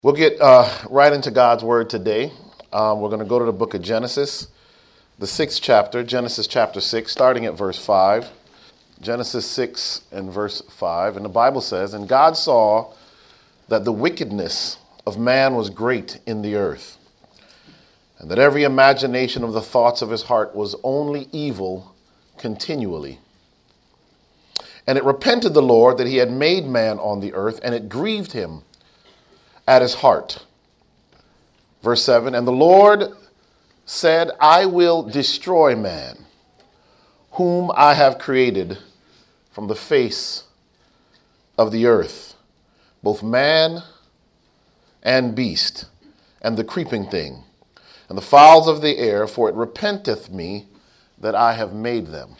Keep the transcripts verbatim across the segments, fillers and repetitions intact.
We'll get uh, right into God's word today. Um, we're going to go to the book of Genesis, the sixth chapter, Genesis chapter six, starting at verse five. Genesis six and verse five. And the Bible says, "And God saw that the wickedness of man was great in the earth, and that every imagination of the thoughts of his heart was only evil continually. And it repented the Lord that he had made man on the earth, and it grieved him at his heart." Verse seven, "And the Lord said, I will destroy man, whom I have created from the face of the earth, both man and beast, and the creeping thing, and the fowls of the air, for it repenteth me that I have made them.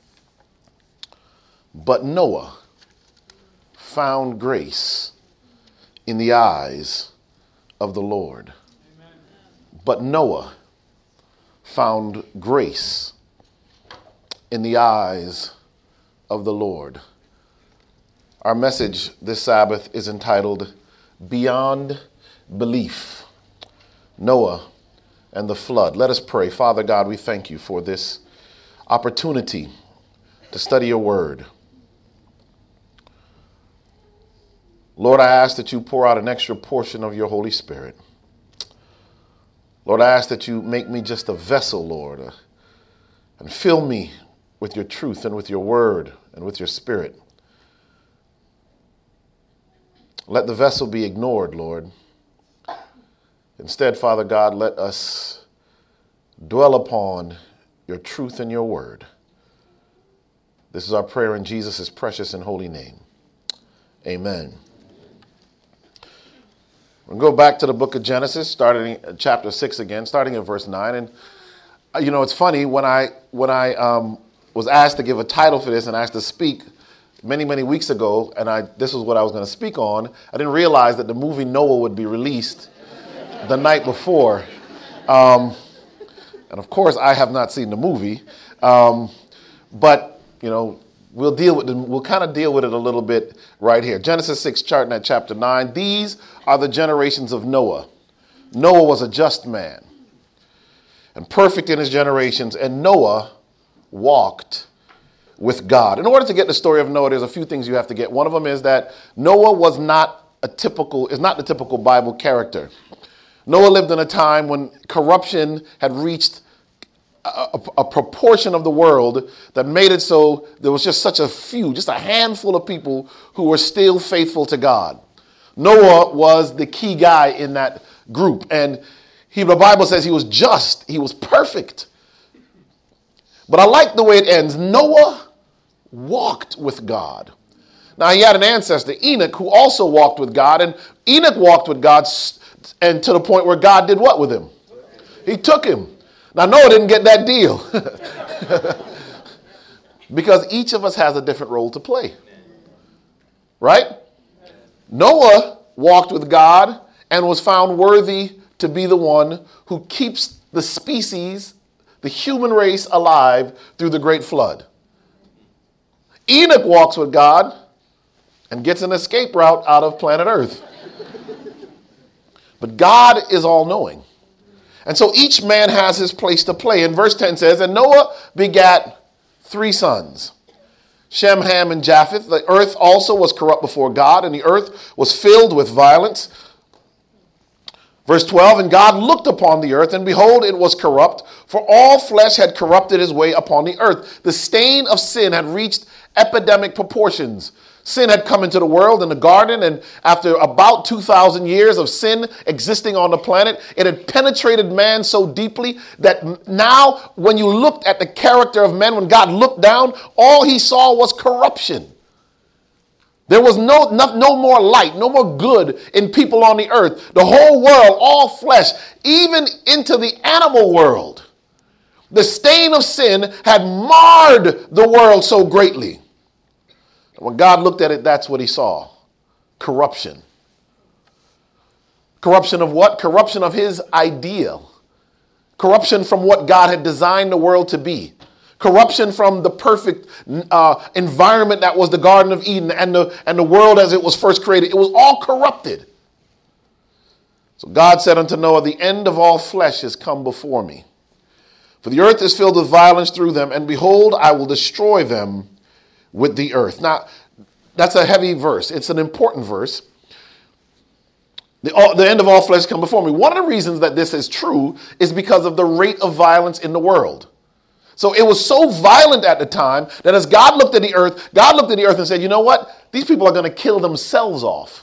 But Noah found grace in the eyes of the Lord." Amen. But Noah found grace in the eyes of the Lord. Our message this Sabbath is entitled Beyond Belief, Noah and the Flood. Let us pray. Father God, we thank you for this opportunity to study your word. Lord, I ask that you pour out an extra portion of your Holy Spirit. Lord, I ask that you make me just a vessel, Lord, uh, and fill me with your truth and with your word and with your spirit. Let the vessel be ignored, Lord. Instead, Father God, let us dwell upon your truth and your word. This is our prayer in Jesus' precious and holy name. Amen. We'll go back to the book of Genesis, starting at chapter six again, starting at verse nine. And, uh, you know, it's funny, when I when I um, was asked to give a title for this and asked to speak many, many weeks ago, and I this was what I was going to speak on, I didn't realize that the movie Noah would be released the night before. Um, and, of course, I have not seen the movie. Um, but, you know, We'll deal with them. We'll kind of deal with it a little bit right here. Genesis six, starting at chapter nine. "These are the generations of Noah. Noah was a just man and perfect in his generations, and Noah walked with God." In order to get the story of Noah, there's a few things you have to get. One of them is that Noah was not a typical, is not the typical Bible character. Noah lived in a time when corruption had reached A, a proportion of the world that made it so there was just such a few, just a handful of people who were still faithful to God. Noah was the key guy in that group. And he, the Bible says he was just, he was perfect. But I like the way it ends. Noah walked with God. Now, he had an ancestor, Enoch, who also walked with God. And Enoch walked with God, and to the point where God did what with him? He took him. Now, Noah didn't get that deal because each of us has a different role to play, right? Noah walked with God and was found worthy to be the one who keeps the species, the human race, alive through the great flood. Enoch walks with God and gets an escape route out of planet Earth. But God is all-knowing. And so each man has his place to play. And verse ten says, "And Noah begat three sons, Shem, Ham, and Japheth. The earth also was corrupt before God, and the earth was filled with violence." Verse twelve, "And God looked upon the earth, and behold, it was corrupt, for all flesh had corrupted his way upon the earth." The stain of sin had reached epidemic proportions. Sin had come into the world in the garden, and after about two thousand years of sin existing on the planet, it had penetrated man so deeply that now when you looked at the character of men, when God looked down, all he saw was corruption. There was no, no, no more light, no more good in people on the earth. The whole world, all flesh, even into the animal world. The stain of sin had marred the world so greatly. When God looked at it, that's what he saw. Corruption. Corruption of what? Corruption of his ideal. Corruption from what God had designed the world to be. Corruption from the perfect uh, environment that was the Garden of Eden and the, and the world as it was first created. It was all corrupted. So God said unto Noah, the end of all flesh is come before me. For the earth is filled with violence through them, and behold, I will destroy them with the earth. Now, that's a heavy verse. It's an important verse. The, all, the end of all flesh come before me. One of the reasons that this is true is because of the rate of violence in the world. So it was so violent at the time that as God looked at the earth, God looked at the earth and said, you know what? These people are going to kill themselves off.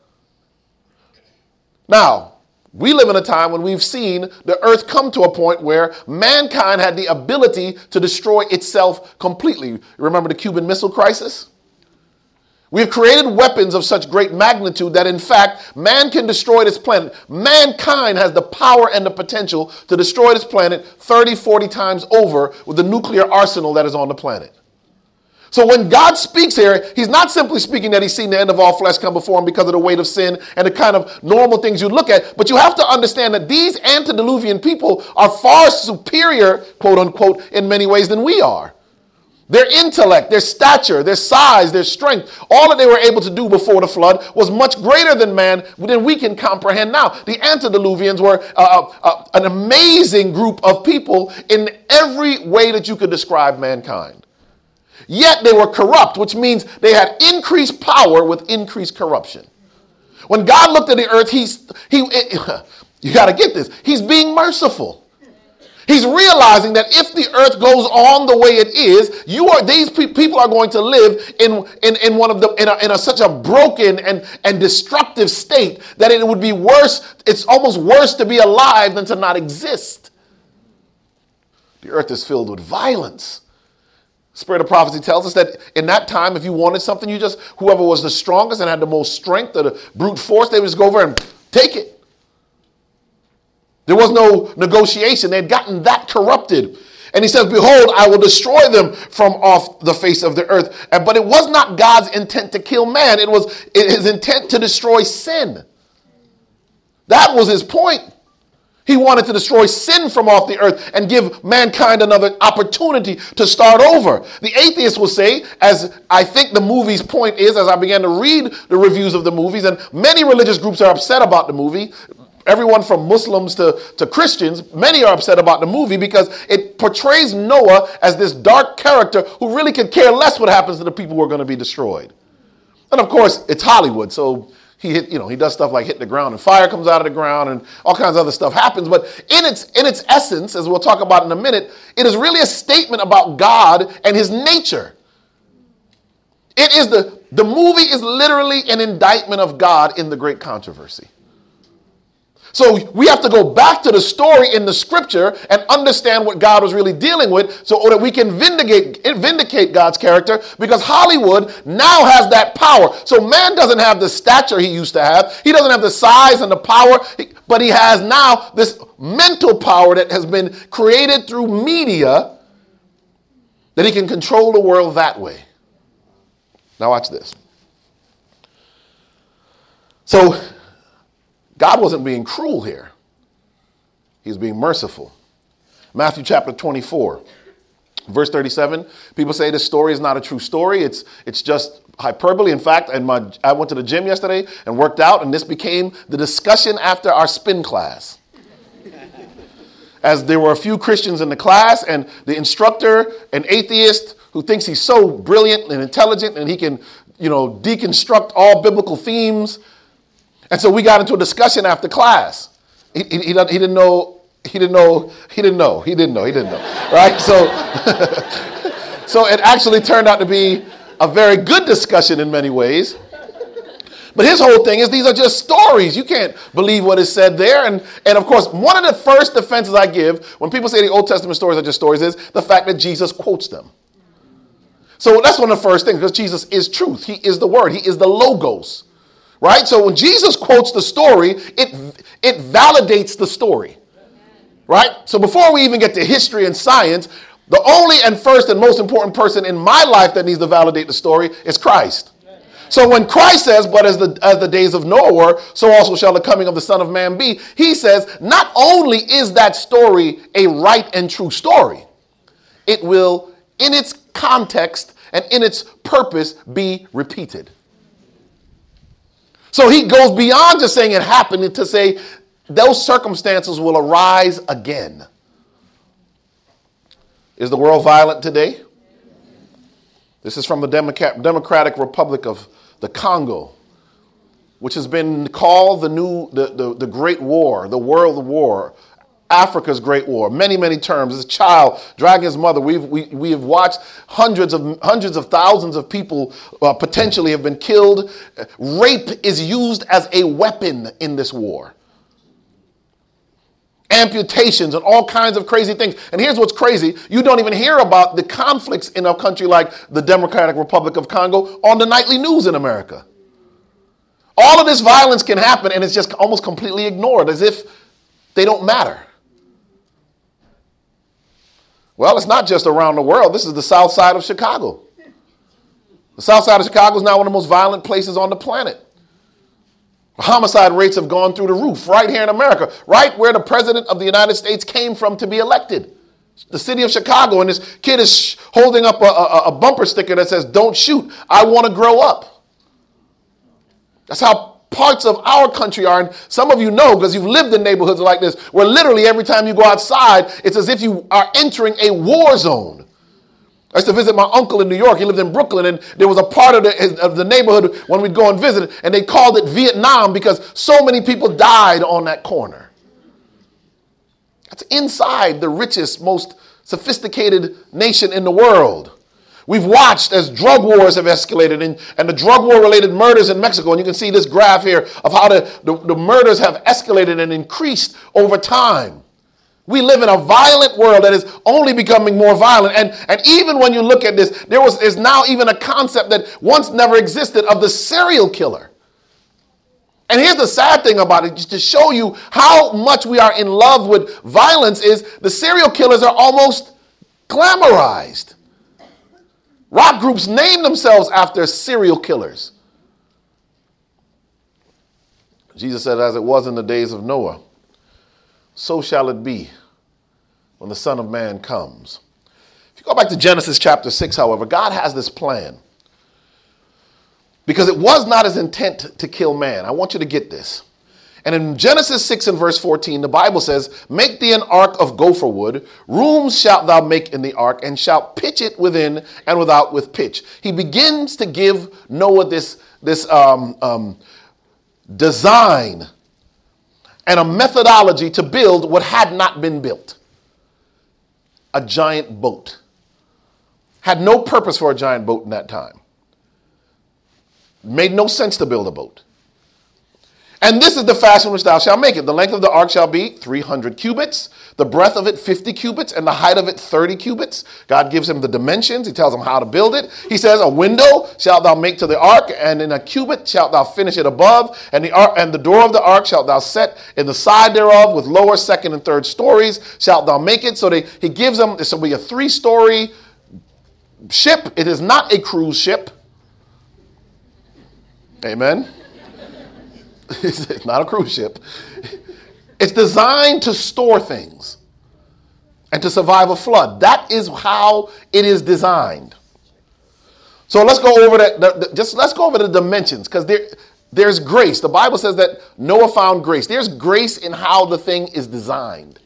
Now, we live in a time when we've seen the earth come to a point where mankind had the ability to destroy itself completely. Remember the Cuban Missile Crisis? We have created weapons of such great magnitude that, in fact, man can destroy this planet. Mankind has the power and the potential to destroy this planet thirty, forty times over with the nuclear arsenal that is on the planet. So when God speaks here, he's not simply speaking that he's seen the end of all flesh come before him because of the weight of sin and the kind of normal things you look at. But you have to understand that these antediluvian people are far superior, quote unquote, in many ways than we are. Their intellect, their stature, their size, their strength, all that they were able to do before the flood was much greater than man, than we can comprehend now. The antediluvians were uh, uh, an amazing group of people in every way that you could describe mankind. Yet they were corrupt, which means they had increased power with increased corruption. When God looked at the earth, he's, he, you got to get this, he's being merciful. He's realizing that if the earth goes on the way it is, you are these pe- people are going to live in, in, in one of the in, a, in a, such a broken and, and destructive state that it would be worse. It's almost worse to be alive than to not exist. The earth is filled with violence. Spirit of prophecy tells us that in that time, if you wanted something, you just, whoever was the strongest and had the most strength or the brute force, they would just go over and take it. There was no negotiation. They had gotten that corrupted. And he says, behold, I will destroy them from off the face of the earth. And, but it was not God's intent to kill man. It was his intent to destroy sin. That was his point. He wanted to destroy sin from off the earth and give mankind another opportunity to start over. The atheists will say, as I think the movie's point is, as I began to read the reviews of the movies, and many religious groups are upset about the movie, everyone from Muslims to, to Christians, many are upset about the movie because it portrays Noah as this dark character who really could care less what happens to the people who are going to be destroyed. And of course, it's Hollywood, so he hit, you know, he does stuff like hit the ground and fire comes out of the ground and all kinds of other stuff happens. But in its in its essence, as we'll talk about in a minute, it is really a statement about God and his nature. It is the, the movie is literally an indictment of God in the great controversy. So we have to go back to the story in the scripture and understand what God was really dealing with so that we can vindicate, vindicate God's character, because Hollywood now has that power. So man doesn't have the stature he used to have. He doesn't have the size and the power, but he has now this mental power that has been created through media that he can control the world that way. Now watch this. So God wasn't being cruel here. He was being merciful. Matthew chapter twenty-four, verse thirty-seven. People say this story is not a true story. It's it's just hyperbole. In fact, in my, I went to the gym yesterday and worked out, and this became the discussion after our spin class. As there were a few Christians in the class, and the instructor, an atheist who thinks he's so brilliant and intelligent and he can, you know, deconstruct all biblical themes. And so we got into a discussion after class. He, he, he, he didn't know, he didn't know, he didn't know, he didn't know, he didn't know, right? So, so it actually turned out to be a very good discussion in many ways. But his whole thing is these are just stories. You can't believe what is said there. And, and of course, one of the first defenses I give when people say the Old Testament stories are just stories is the fact that Jesus quotes them. So that's one of the first things, because Jesus is truth. He is the word. He is the logos. Right? So when Jesus quotes the story, it, it validates the story. Right? So before we even get to history and science, the only and first and most important person in my life that needs to validate the story is Christ. So when Christ says, but as the, as the days of Noah were, so also shall the coming of the Son of Man be, he says, not only is that story a right and true story, it will, in its context and in its purpose, be repeated. So he goes beyond just saying it happened to say those circumstances will arise again. Is the world violent today? This is from the Democratic Republic of the Congo, which has been called the new, the, the, the Great War, the World War, Africa's Great War, many, many terms. This child dragging his mother. We've, we, we have watched hundreds of hundreds of thousands of people uh, potentially have been killed. Rape is used as a weapon in this war. Amputations and all kinds of crazy things. And here's what's crazy. You don't even hear about the conflicts in a country like the Democratic Republic of Congo on the nightly news in America. All of this violence can happen and it's just almost completely ignored as if they don't matter. Well, it's not just around the world. This is the south side of Chicago. The south side of Chicago is now one of the most violent places on the planet. Homicide rates have gone through the roof right here in America, right where the president of the United States came from to be elected. The city of Chicago, and this kid is sh- holding up a, a, a bumper sticker that says, "Don't shoot, I want to grow up." That's how parts of our country are. And some of you know, because you've lived in neighborhoods like this, where literally every time you go outside, it's as if you are entering a war zone. I used to visit my uncle in New York. He lived in Brooklyn, and there was a part of the, of the neighborhood when we'd go and visit, and they called it Vietnam because so many people died on that corner. That's inside the richest, most sophisticated nation in the world. We've watched as drug wars have escalated and, and the drug war related murders in Mexico. And you can see this graph here of how the, the, the murders have escalated and increased over time. We live in a violent world that is only becoming more violent. And, and even when you look at this, there was is now even a concept that once never existed of the serial killer. And here's the sad thing about it, just to show you how much we are in love with violence, is the serial killers are almost glamorized. Rock groups name themselves after serial killers. Jesus said, as it was in the days of Noah, so shall it be when the Son of Man comes. If you go back to Genesis chapter six, however, God has this plan. Because it was not his intent to kill man. I want you to get this. And in Genesis six and verse fourteen, the Bible says, make thee an ark of gopher wood, rooms shalt thou make in the ark, and shalt pitch it within and without with pitch. He begins to give Noah this, this um, um, design and a methodology to build what had not been built. A giant boat. Had no purpose for a giant boat in that time. Made no sense to build a boat. And this is the fashion which thou shalt make it. The length of the ark shall be three hundred cubits, the breadth of it fifty cubits, and the height of it thirty cubits. God gives him the dimensions. He tells him how to build it. He says, a window shalt thou make to the ark, and in a cubit shalt thou finish it above, and the ark, and the door of the ark shalt thou set in the side thereof, with lower, second, and third stories shalt thou make it. So they, he gives them, this will be a three-story ship. It is not a cruise ship. Amen. It's not a cruise ship. It's designed to store things and to survive a flood. That is how it is designed. So let's go over that. The, the, just let's go over the dimensions, because there, there's grace. The Bible says that Noah found grace. There's grace in how the thing is designed.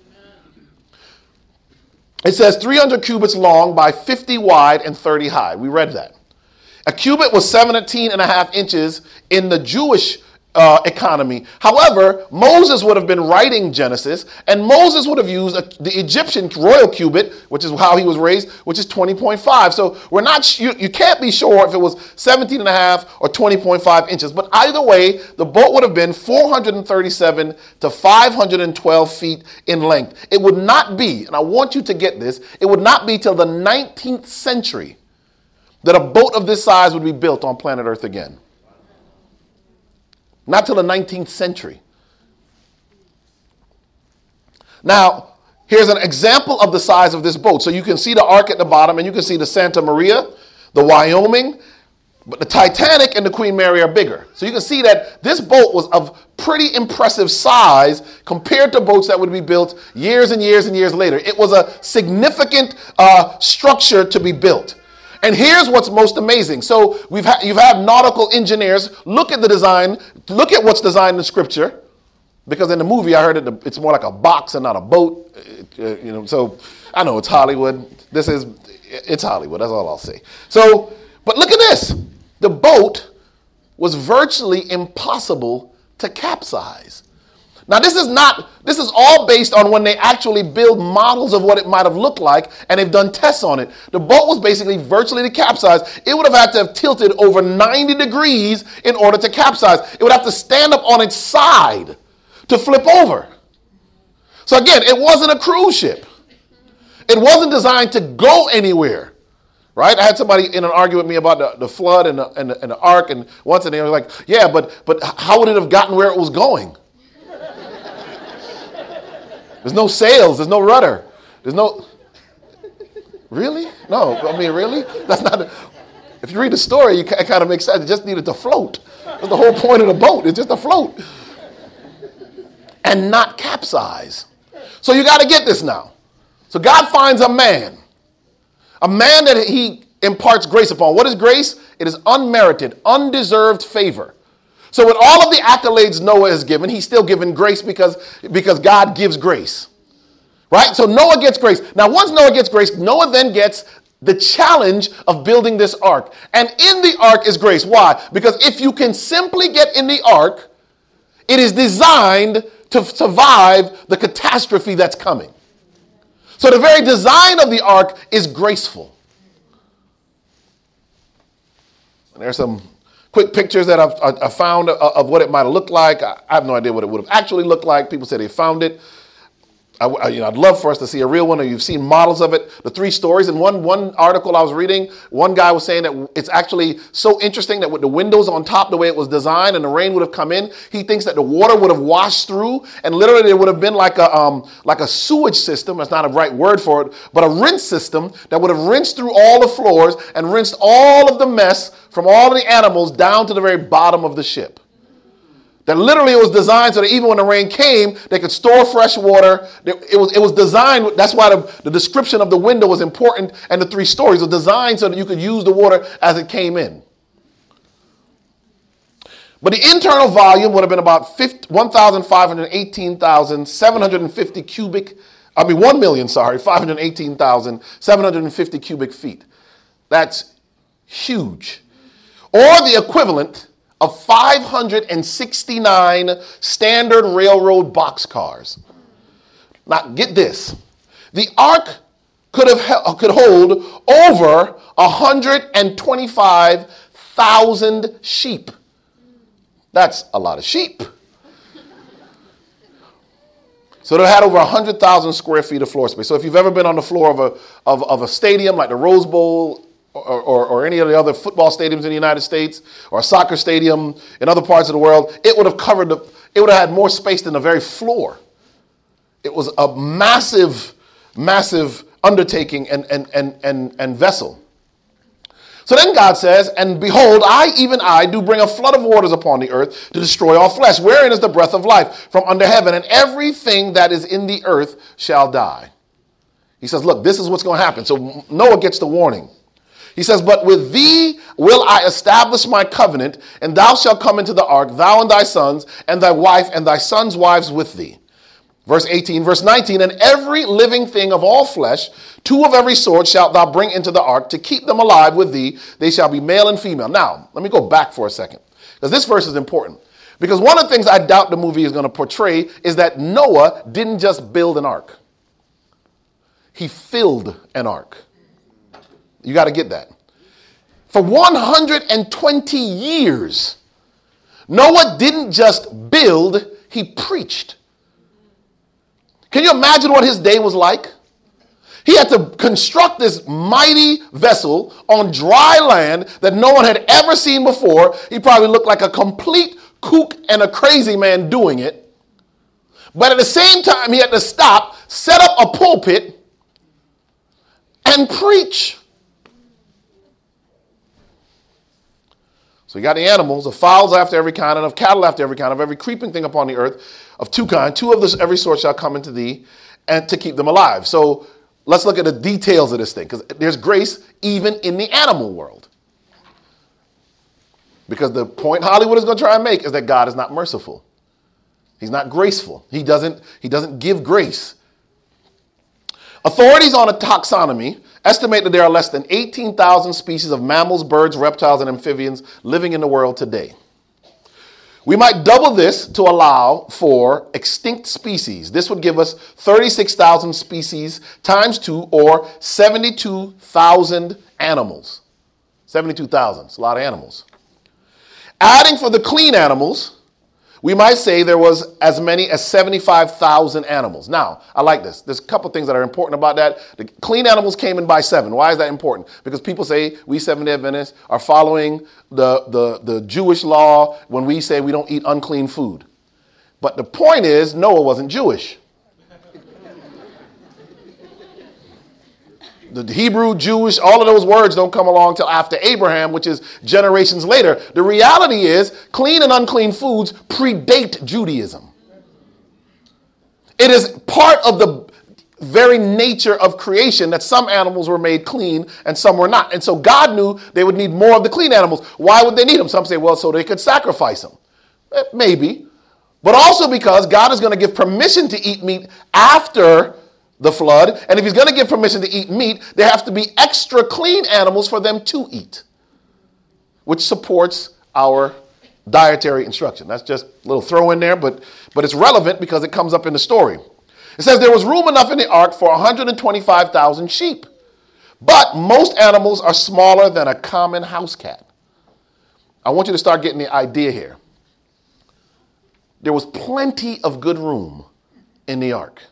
It says three hundred cubits long by fifty wide and thirty high. We read that. A cubit was seventeen and a half inches in the Jewish Uh, economy. However, Moses would have been writing Genesis, and Moses would have used a, the Egyptian royal cubit, which is how he was raised, which is twenty point five. So we're not, you, you can't be sure if it was seventeen and a half or twenty point five inches. But either way, the boat would have been four hundred thirty-seven to five hundred twelve feet in length. It would not be, and I want you to get this, it would not be till the nineteenth century that a boat of this size would be built on planet Earth again. Not till the nineteenth century. Now, here's an example of the size of this boat. So you can see the ark at the bottom, and you can see the Santa Maria, the Wyoming, but the Titanic and the Queen Mary are bigger. So you can see that this boat was of pretty impressive size compared to boats that would be built years and years and years later. It was a significant uh, structure to be built. And here's what's most amazing. So we've ha- you've had nautical engineers look at the design, look at what's designed in Scripture, because in the movie I heard it, it's more like a box and not a boat. Uh, you know, so I know it's Hollywood. This is, it's Hollywood. That's all I'll say. So, but look at this. The boat was virtually impossible to capsize. Now, this is not, this is all based on when they actually build models of what it might have looked like, and they've done tests on it. The boat was basically virtually to capsize. It would have had to have tilted over ninety degrees in order to capsize. It would have to stand up on its side to flip over. So again, it wasn't a cruise ship. It wasn't designed to go anywhere, right? I had somebody in an argument with me about the, the flood and the, and, the, and the ark, and once and they were like, yeah, but but how would it have gotten where it was going? There's no sails. There's no rudder. There's no... Really? No. I mean, really? That's not... A, if you read the story, it kind of makes sense. It just needed to float. That's the whole point of the boat. It's just to float. And not capsize. So you got to get this now. So God finds a man. A man that he imparts grace upon. What is grace? It is unmerited, undeserved favor. So with all of the accolades Noah is given, he's still given grace because, because God gives grace. Right? So Noah gets grace. Now, once Noah gets grace, Noah then gets the challenge of building this ark. And in the ark is grace. Why? Because if you can simply get in the ark, it is designed to survive the catastrophe that's coming. So the very design of the ark is graceful. And there's some quick pictures that I've, I found of what it might have looked like. I have no idea what it would have actually looked like. People say they found it. I, I, you know, I'd love for us to see a real one, or you've seen models of it. The three stories. In one, one article I was reading, one guy was saying that it's actually so interesting that with the windows on top, the way it was designed, and the rain would have come in, he thinks that the water would have washed through, and literally it would have been like a um, like a sewage system. That's not a right word for it, but a rinse system that would have rinsed through all the floors and rinsed all of the mess from all of the animals down to the very bottom of the ship. That literally it was designed so that even when the rain came, they could store fresh water. It was, it was designed, that's why the, the description of the window was important, and the three stories were designed so that you could use the water as it came in. But the internal volume would have been about one thousand five hundred eighteen thousand seven hundred fifty cubic, I mean one million, sorry, five hundred eighteen thousand seven hundred fifty cubic feet. That's huge. Or the equivalent of five hundred sixty-nine standard railroad boxcars. Now, get this. The ark could have could hold over one hundred twenty-five thousand sheep. That's a lot of sheep. So they had over one hundred thousand square feet of floor space. So if you've ever been on the floor of a of, of a stadium like the Rose Bowl, Or, or, or any of the other football stadiums in the United States, or a soccer stadium in other parts of the world, it would have covered the, it would have had more space than the very floor. It was a massive, massive undertaking and, and, and, and, and vessel. So then God says, and behold, I, even I, do bring a flood of waters upon the earth to destroy all flesh, wherein is the breath of life from under heaven, and everything that is in the earth shall die. He says, look, this is what's going to happen. So Noah gets the warning. He says, but with thee will I establish my covenant, and thou shalt come into the ark, thou and thy sons, and thy wife, and thy sons' wives with thee. Verse eighteen, verse nineteen, and every living thing of all flesh, two of every sort shalt thou bring into the ark, to keep them alive with thee. They shall be male and female. Now, let me go back for a second, because this verse is important. Because one of the things I doubt the movie is going to portray is that Noah didn't just build an ark. He filled an ark. You got to get that. For one hundred twenty years, Noah didn't just build, he preached. Can you imagine what his day was like? He had to construct this mighty vessel on dry land that no one had ever seen before. He probably looked like a complete kook and a crazy man doing it. But at the same time, he had to stop, set up a pulpit, and preach. So you got the animals, of fowls after every kind, and of cattle after every kind, of every creeping thing upon the earth, of two kinds. Two of this every sort shall come into thee, and to keep them alive. So let's look at the details of this thing, because there's grace even in the animal world. Because the point Hollywood is going to try and make is that God is not merciful. He's not graceful. He doesn't, he doesn't give grace. Authorities on a taxonomy estimate that there are less than eighteen thousand species of mammals, birds, reptiles, and amphibians living in the world today. We might double this to allow for extinct species. This would give us thirty-six thousand species times two, or seventy-two thousand animals. seventy-two thousand, it's a lot of animals. Adding for the clean animals, we might say there was as many as seventy-five thousand animals. Now, I like this. There's a couple things that are important about that. The clean animals came in by seven. Why is that important? Because people say we Seventh-day Adventists are following the, the, the Jewish law when we say we don't eat unclean food. But the point is, Noah wasn't Jewish. The Hebrew, Jewish, all of those words don't come along till after Abraham, which is generations later. The reality is clean and unclean foods predate Judaism. It is part of the very nature of creation that some animals were made clean and some were not. And so God knew they would need more of the clean animals. Why would they need them? Some say, well, so they could sacrifice them. Maybe. But also because God is going to give permission to eat meat after the flood, and if he's going to give permission to eat meat, there have to be extra clean animals for them to eat, which supports our dietary instruction. That's just a little throw in there, but, but it's relevant because it comes up in the story. It says there was room enough in the ark for one hundred twenty-five thousand sheep, but most animals are smaller than a common house cat. I want you to start getting the idea here. There was plenty of good room in the ark.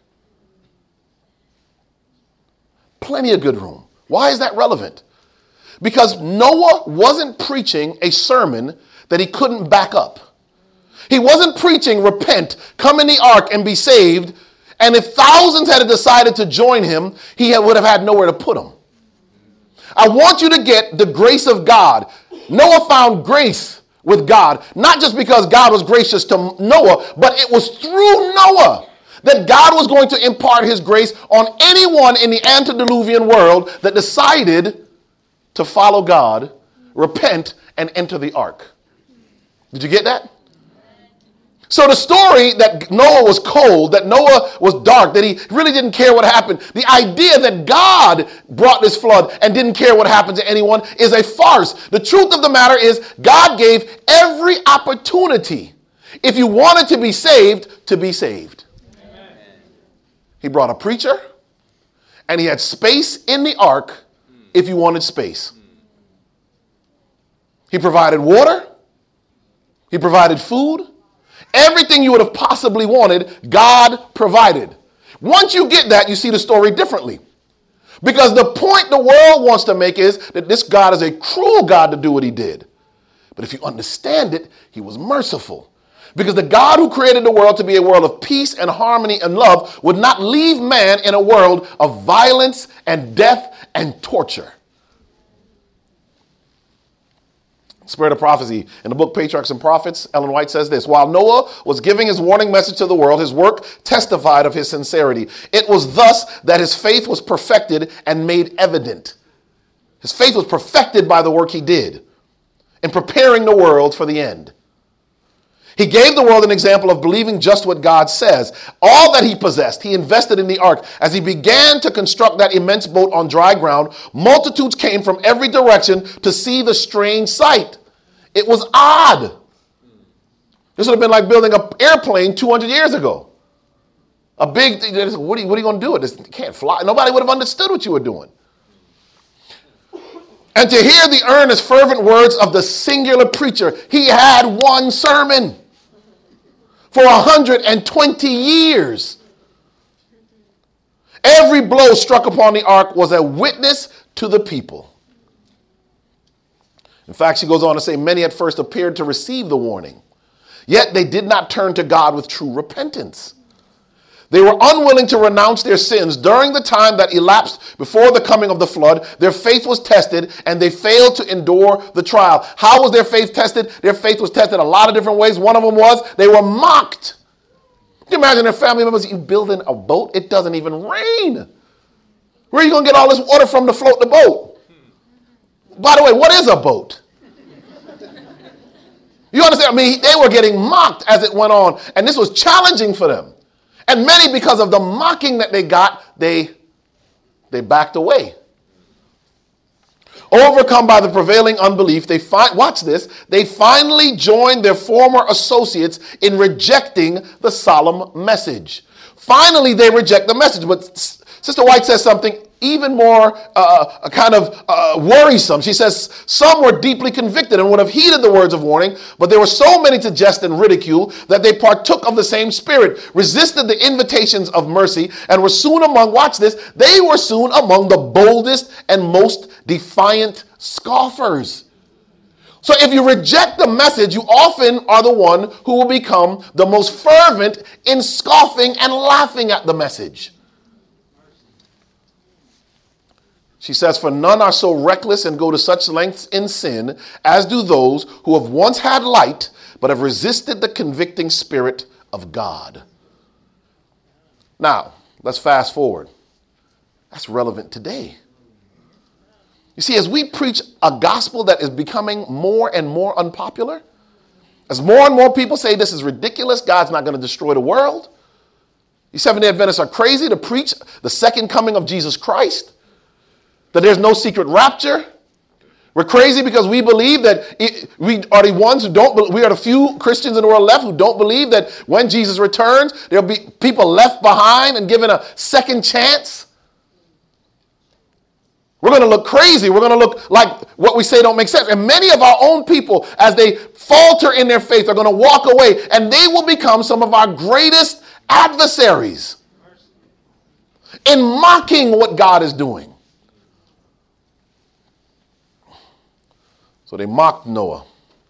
Plenty of good room. Why is that relevant? Because Noah wasn't preaching a sermon that he couldn't back up. He wasn't preaching, repent, come in the ark and be saved. And if thousands had decided to join him, he would have had nowhere to put them. I want you to get the grace of God. Noah found grace with God, not just because God was gracious to Noah, but it was through Noah that God was going to impart his grace on anyone in the antediluvian world that decided to follow God, repent, and enter the ark. Did you get that? So the story that Noah was cold, that Noah was dark, that he really didn't care what happened, the idea that God brought this flood and didn't care what happened to anyone is a farce. The truth of the matter is God gave every opportunity, if you wanted to be saved, to be saved. He brought a preacher, and he had space in the ark if you wanted space. He provided water. He provided food. Everything you would have possibly wanted, God provided. Once you get that, you see the story differently. Because the point the world wants to make is that this God is a cruel God to do what he did. But if you understand it, he was merciful. Because the God who created the world to be a world of peace and harmony and love would not leave man in a world of violence and death and torture. Spirit of prophecy. In the book Patriarchs and Prophets, Ellen White says this: while Noah was giving his warning message to the world, his work testified of his sincerity. It was thus that his faith was perfected and made evident. His faith was perfected by the work he did in preparing the world for the end. He gave the world an example of believing just what God says. All that he possessed, he invested in the ark. As he began to construct that immense boat on dry ground, multitudes came from every direction to see the strange sight. It was odd. This would have been like building an airplane two hundred years ago. A big thing. What are you, what are you going to do with this? It can't fly. Nobody would have understood what you were doing. And to hear the earnest, fervent words of the singular preacher, he had one sermon for one hundred twenty years. Every blow struck upon the ark was a witness to the people. In fact, she goes on to say, many at first appeared to receive the warning, yet they did not turn to God with true repentance. They were unwilling to renounce their sins. During the time that elapsed before the coming of the flood, their faith was tested and they failed to endure the trial. How was their faith tested? Their faith was tested a lot of different ways. One of them was they were mocked. Can you imagine their family members building a boat? It doesn't even rain. Where are you going to get all this water from to float the boat? By the way, what is a boat? You understand? I mean, they were getting mocked as it went on, and this was challenging for them. And many, because of the mocking that they got, they, they backed away. Overcome by the prevailing unbelief, they find, watch this, they finally joined their former associates in rejecting the solemn message. Finally, they reject the message. But Sister White says something even more uh, kind of uh, worrisome. She says, some were deeply convicted and would have heeded the words of warning, but there were so many to jest and ridicule that they partook of the same spirit, resisted the invitations of mercy, and were soon among, watch this, they were soon among the boldest and most defiant scoffers. So if you reject the message, you often are the one who will become the most fervent in scoffing and laughing at the message. She says, for none are so reckless and go to such lengths in sin as do those who have once had light, but have resisted the convicting spirit of God. Now, let's fast forward. That's relevant today. You see, as we preach a gospel that is becoming more and more unpopular, as more and more people say this is ridiculous, God's not going to destroy the world. You Seventh-day Adventists are crazy to preach the second coming of Jesus Christ, that there's no secret rapture. We're crazy because we believe that it, we are the ones who don't, we are the few Christians in the world left who don't believe that when Jesus returns, there'll be people left behind and given a second chance. We're going to look crazy. We're going to look like what we say don't make sense. And many of our own people, as they falter in their faith, are going to walk away, and they will become some of our greatest adversaries in mocking what God is doing. So they mocked Noah.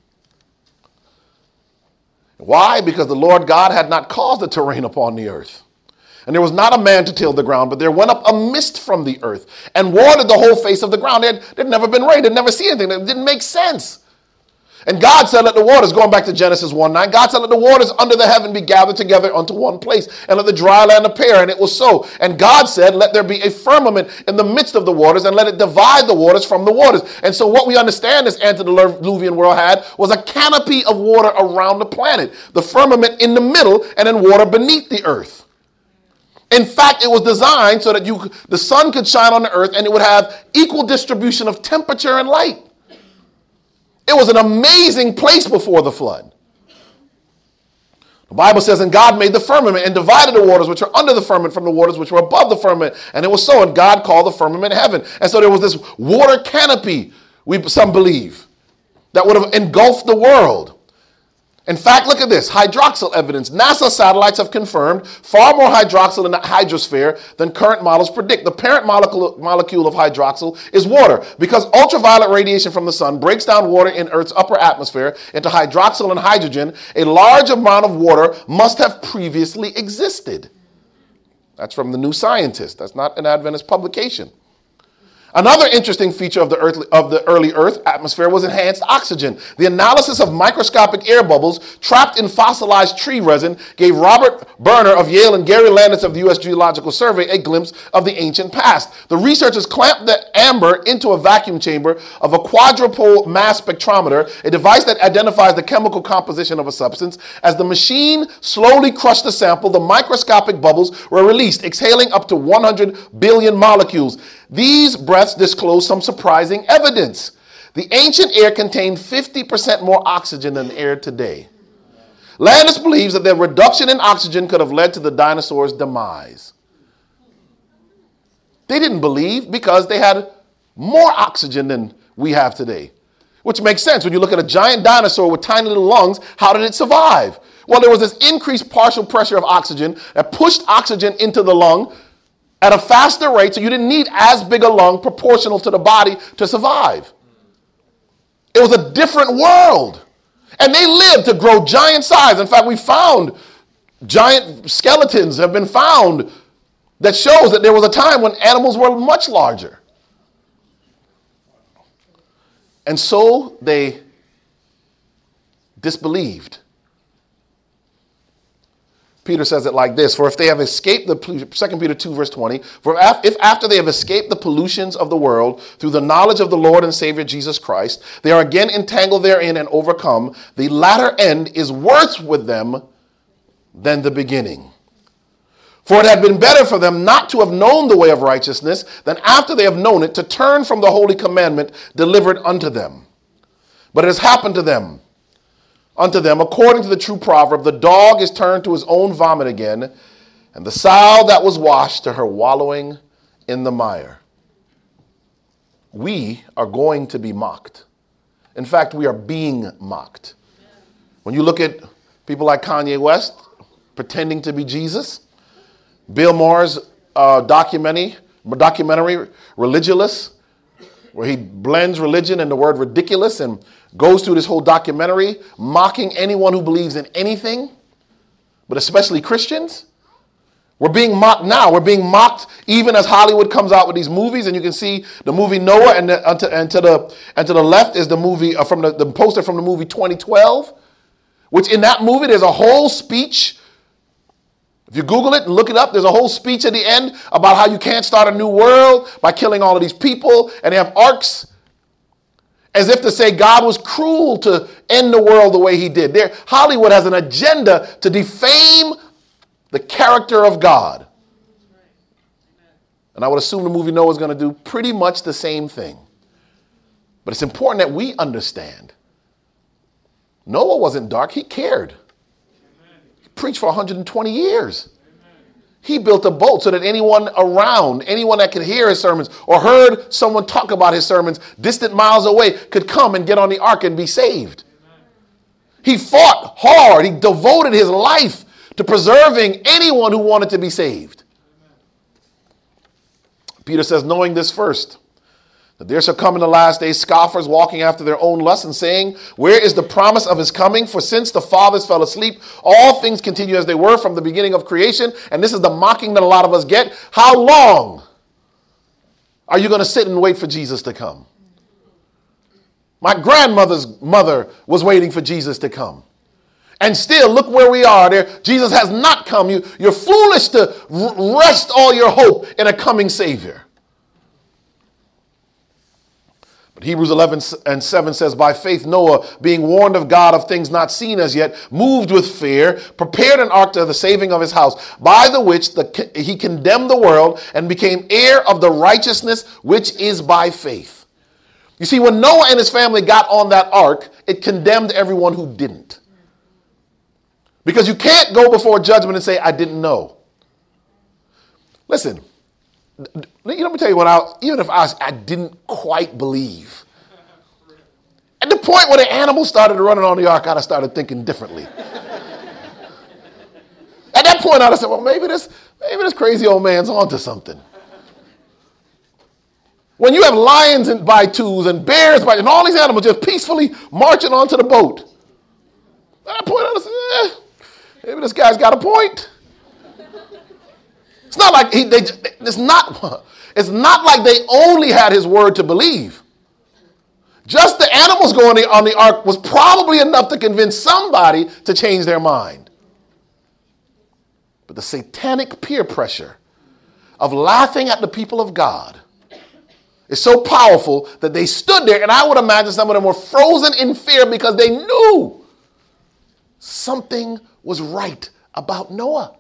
Why? Because the Lord God had not caused it to rain upon the earth. And there was not a man to till the ground, but there went up a mist from the earth and watered the whole face of the ground. There had never been rain. They'd never seen anything. It didn't make sense. And God said, let the waters, going back to Genesis one nine, God said, let the waters under the heaven be gathered together unto one place, and let the dry land appear. And it was so. And God said, let there be a firmament in the midst of the waters, and let it divide the waters from the waters. And so what we understand this antediluvian world had was a canopy of water around the planet, the firmament in the middle, and then water beneath the earth. In fact, it was designed so that you, the sun could shine on the earth, and it would have equal distribution of temperature and light. It was an amazing place before the flood. The Bible says, and God made the firmament and divided the waters which are under the firmament from the waters which were above the firmament. And it was so, and God called the firmament heaven. And so there was this water canopy, we some believe, that would have engulfed the world. In fact, look at this, hydroxyl evidence. NASA satellites have confirmed far more hydroxyl in the hydrosphere than current models predict. The parent molecule, molecule of hydroxyl is water, because ultraviolet radiation from the sun breaks down water in Earth's upper atmosphere into hydroxyl and hydrogen. A large amount of water must have previously existed. That's from the New Scientist. That's not an Adventist publication. Another interesting feature of the, earth, of the early Earth atmosphere was enhanced oxygen. The analysis of microscopic air bubbles trapped in fossilized tree resin gave Robert Berner of Yale and Gary Landis of the U S Geological Survey a glimpse of the ancient past. The researchers clamped the amber into a vacuum chamber of a quadrupole mass spectrometer, a device that identifies the chemical composition of a substance. As the machine slowly crushed the sample, the microscopic bubbles were released, exhaling up to one hundred billion molecules. These breaths disclose some surprising evidence. The ancient air contained fifty percent more oxygen than air today. Landis believes that the reduction in oxygen could have led to the dinosaurs' demise. They didn't believe because they had more oxygen than we have today, which makes sense. When you look at a giant dinosaur with tiny little lungs, how did it survive? Well, there was this increased partial pressure of oxygen that pushed oxygen into the lung at a faster rate, so you didn't need as big a lung proportional to the body to survive. It was a different world. And they lived to grow giant size. In fact, we found giant skeletons have been found that shows that there was a time when animals were much larger. And so they disbelieved. Peter says it like this: for if they have escaped the, Second Peter two verse twenty, for if after they have escaped the pollutions of the world through the knowledge of the Lord and Savior Jesus Christ, they are again entangled therein and overcome, the latter end is worse with them than the beginning. For it had been better for them not to have known the way of righteousness than after they have known it to turn from the holy commandment delivered unto them. But it has happened to them, unto them, according to the true proverb, the dog is turned to his own vomit again, and the sow that was washed to her wallowing in the mire. We are going to be mocked. In fact, we are being mocked. When you look at people like Kanye West pretending to be Jesus, Bill Maher's uh, documentary, documentary, Religulous, where he blends religion and the word ridiculous and goes through this whole documentary mocking anyone who believes in anything, but especially Christians. We're being mocked now. We're being mocked even as Hollywood comes out with these movies, and you can see the movie Noah, and, the, and, to, and, to, the, and to the left is the movie uh, from the, the poster from the movie twenty twelve, which in that movie there's a whole speech. If you Google it and look it up, there's a whole speech at the end about how you can't start a new world by killing all of these people, and they have arcs as if to say God was cruel to end the world the way he did. There, Hollywood has an agenda to defame the character of God. And I would assume the movie Noah is going to do pretty much the same thing. But it's important that we understand Noah wasn't dark. He cared. He preached for one hundred twenty years. He built a boat so that anyone around, anyone that could hear his sermons or heard someone talk about his sermons distant miles away could come and get on the ark and be saved. He fought hard. He devoted his life to preserving anyone who wanted to be saved. Peter says, knowing this first, that there shall come in the last days scoffers walking after their own lusts and saying, where is the promise of his coming? For since the fathers fell asleep, all things continue as they were from the beginning of creation. And this is the mocking that a lot of us get. How long are you going to sit and wait for Jesus to come? My grandmother's mother was waiting for Jesus to come. And still, look where we are there. Jesus has not come. You, you're foolish to rest all your hope in a coming Savior. But Hebrews eleven and seven says, by faith Noah, being warned of God of things not seen as yet, moved with fear, prepared an ark to the saving of his house, by the which the, he condemned the world and became heir of the righteousness which is by faith. You see, when Noah and his family got on that ark, it condemned everyone who didn't. Because you can't go before judgment and say, I didn't know. Listen, let me tell you what, I, even if I, was, I didn't quite believe. At the point where the animals started running on the ark, I'd have started thinking differently. At that point, I'd have said, well, maybe this, maybe this crazy old man's onto something. When you have lions by twos and bears by, and all these animals just peacefully marching onto the boat, at that point, I'd have said, eh, maybe this guy's got a point. It's not like he, they, it's not, it's not like they only had his word to believe. Just the animals going on the ark was probably enough to convince somebody to change their mind. But the satanic peer pressure of laughing at the people of God is so powerful that they stood there, and I would imagine some of them were frozen in fear because they knew something was right about Noah.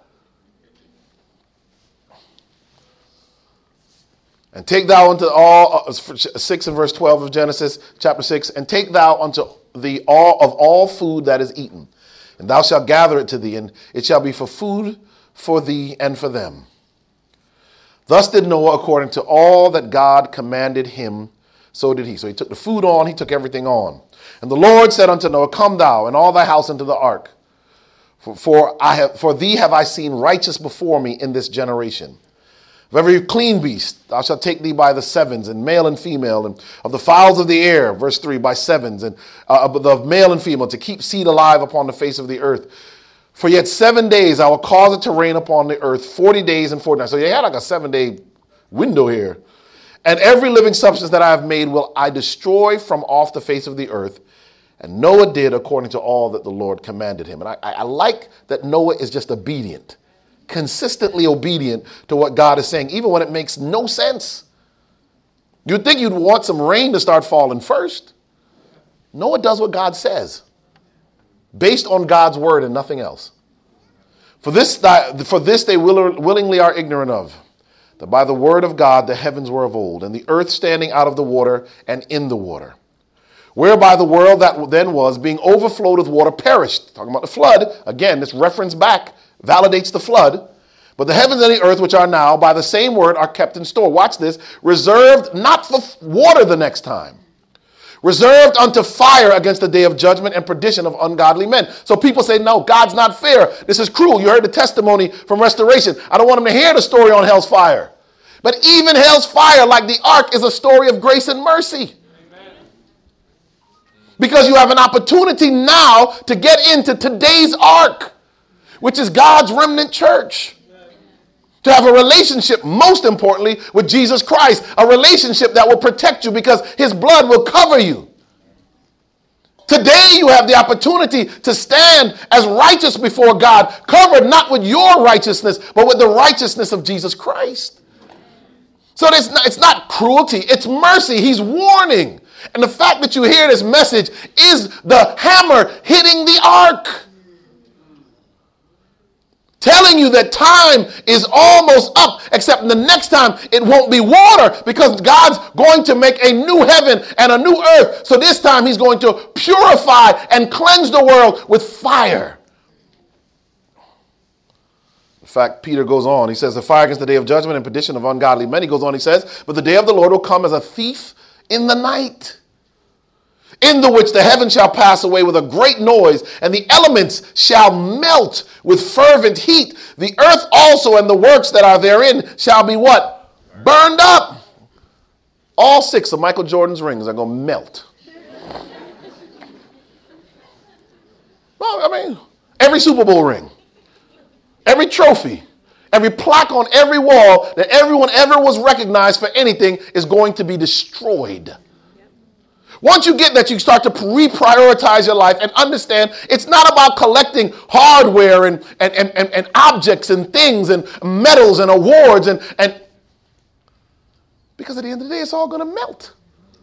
And take thou unto all, uh, six and verse twelve of Genesis chapter six, and take thou unto thee all of all food that is eaten, and thou shalt gather it to thee, and it shall be for food for thee and for them. Thus did Noah according to all that God commanded him, so did he. So he took the food on, he took everything on. And the Lord said unto Noah, come thou and all thy house into the ark, for, for, I have, for thee have I seen righteous before me in this generation. Of every clean beast thou shalt take thee by the sevens, and male and female, and of the fowls of the air, verse three, by sevens, and uh, of male and female, to keep seed alive upon the face of the earth. For yet seven days I will cause it to rain upon the earth, forty days and forty nights. So you had like a seven-day window here. And every living substance that I have made will I destroy from off the face of the earth, And Noah did according to all that the Lord commanded him. And I, I like that Noah is just obedient, consistently obedient to what God is saying, even when it makes no sense. You'd think you'd want some rain to start falling first. Noah does what God says, based on God's word and nothing else. For this, for this they will, willingly are ignorant of, that by the word of God the heavens were of old, and the earth standing out of the water and in the water, whereby the world that then was, being overflowed with water, perished. Talking about the flood. Again, this reference back validates the flood. But the heavens and the earth, which are now, by the same word, are kept in store. Watch this. Reserved not for water the next time. Reserved unto fire against the day of judgment and perdition of ungodly men. So people say, no, God's not fair. This is cruel. You heard the testimony from Restoration. I don't want them to hear the story on hell's fire. But even hell's fire, like the ark, is a story of grace and mercy. Amen. Because you have an opportunity now to get into today's ark, which is God's remnant church. To have a relationship, most importantly, with Jesus Christ. A relationship that will protect you because his blood will cover you. Today you have the opportunity to stand as righteous before God, covered not with your righteousness, but with the righteousness of Jesus Christ. So it's not, it's not cruelty, it's mercy. He's warning. And the fact that you hear this message is the hammer hitting the ark, telling you that time is almost up, except the next time it won't be water, because God's going to make a new heaven and a new earth. So this time he's going to purify and cleanse the world with fire. In fact, Peter goes on. He says, the fire against the day of judgment and perdition of ungodly men. He goes on, he says, but the day of the Lord will come as a thief in the night, in the which the heavens shall pass away with a great noise, and the elements shall melt with fervent heat. The earth also and the works that are therein shall be what? Burned up. All six of Michael Jordan's rings are going to melt. Well, I mean, every Super Bowl ring, every trophy, every plaque on every wall that everyone ever was recognized for anything is going to be destroyed. Once you get that, you start to reprioritize your life and understand it's not about collecting hardware and, and, and, and, and objects and things and medals and awards. and, and Because at the end of the day, it's all going to melt.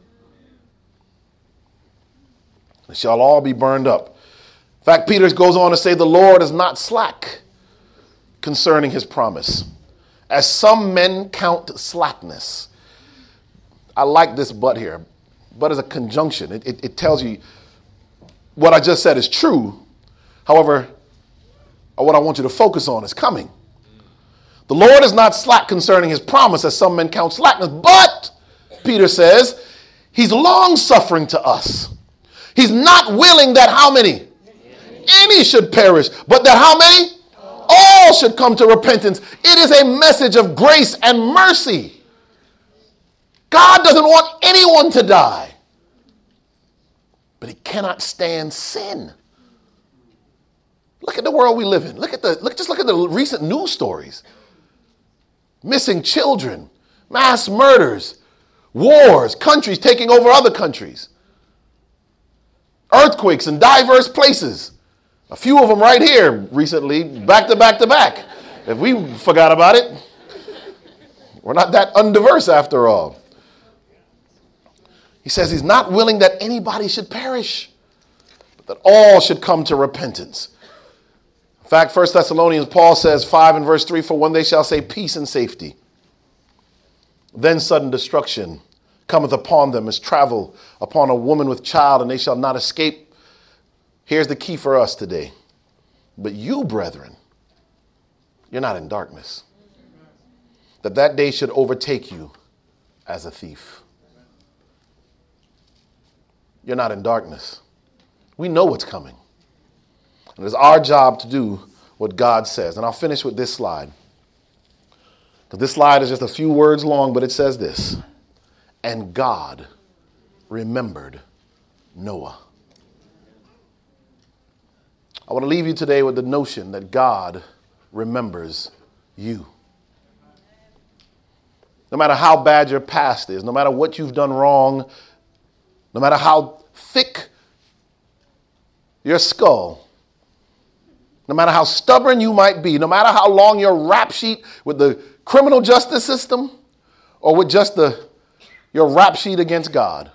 It shall all be burned up. In fact, Peter goes on to say the Lord is not slack concerning his promise, as some men count slackness. I like this but here. But as a conjunction, it, it, it tells you what I just said is true. However, what I want you to focus on is coming. The Lord is not slack concerning his promise, as some men count slackness. But, Peter says, he's long-suffering to us. He's not willing that how many? Any should perish, but that how many? All should come to repentance. It is a message of grace and mercy. God doesn't want anyone to die, but he cannot stand sin. Look at the world we live in. Look at the look. Just look at the recent news stories: missing children, mass murders, wars, countries taking over other countries, earthquakes in diverse places. A few of them right here recently, back to back to back. If we forgot about it, we're not that undiverse after all. He says he's not willing that anybody should perish, but that all should come to repentance. In fact, First Thessalonians, Paul says, five and verse three, for when they shall say peace and safety, then sudden destruction cometh upon them as travel upon a woman with child, and they shall not escape. Here's the key for us today. But you, brethren, you're not in darkness, that that day should overtake you as a thief. You're not in darkness. We know what's coming. And it's our job to do what God says. And I'll finish with this slide. Because this slide is just a few words long, but it says this. And God remembered Noah. I want to leave you today with the notion that God remembers you. No matter how bad your past is, no matter what you've done wrong, no matter how thick your skull, no matter how stubborn you might be, no matter how long your rap sheet with the criminal justice system or with just the your rap sheet against God,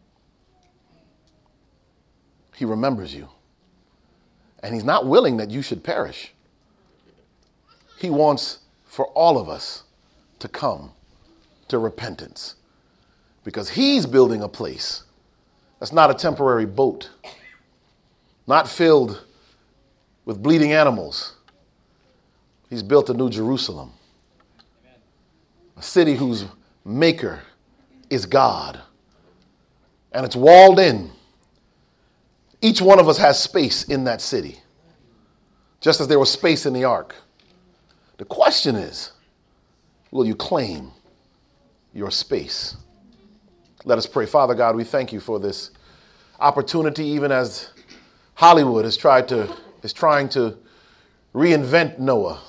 he remembers you. And he's not willing that you should perish. He wants for all of us to come to repentance because he's building a place that's not a temporary boat, not filled with bleeding animals. He's built a new Jerusalem, a city whose maker is God, and it's walled in. Each one of us has space in that city, just as there was space in the ark. The question is, will you claim your space? Let us pray. Father God, we thank you for this opportunity, even as Hollywood has tried to, is trying to reinvent Noah.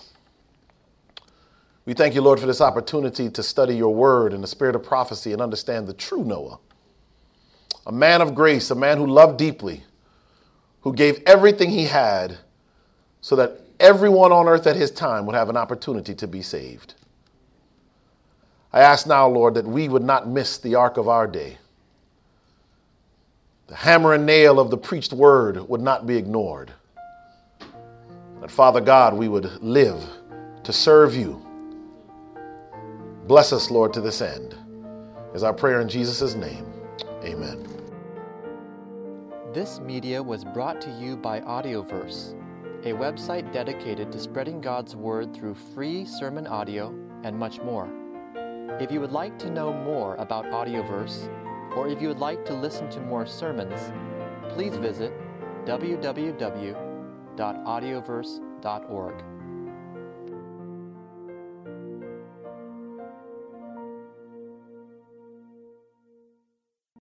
We thank you, Lord, for this opportunity to study your word in the spirit of prophecy and understand the true Noah. A man of grace, a man who loved deeply, who gave everything he had so that everyone on earth at his time would have an opportunity to be saved. I ask now, Lord, that we would not miss the ark of our day. The hammer and nail of the preached word would not be ignored. That, Father God, we would live to serve you. Bless us, Lord, to this end. Is our prayer in Jesus' name. Amen. This media was brought to you by Audioverse, a website dedicated to spreading God's word through free sermon audio and much more. If you would like to know more about Audioverse, or if you would like to listen to more sermons, please visit w w w dot audioverse dot org.